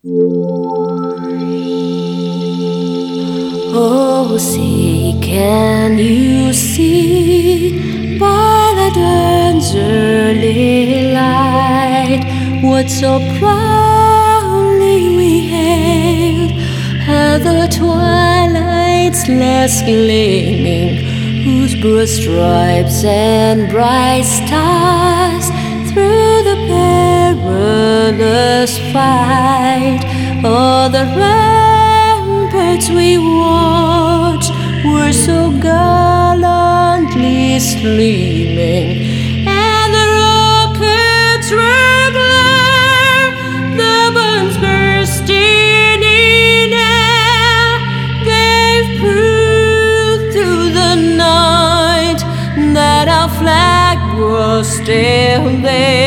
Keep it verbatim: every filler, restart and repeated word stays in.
Oh, see, can you see by the dawn's early light what so proudly we hailed at the twilight's last gleaming, whose broad stripes and bright stars through the perilous fight, all the ramparts we watched were so gallantly streaming, and the rockets were glare, the bombs bursting in air gave proof through the night that our flag was still there.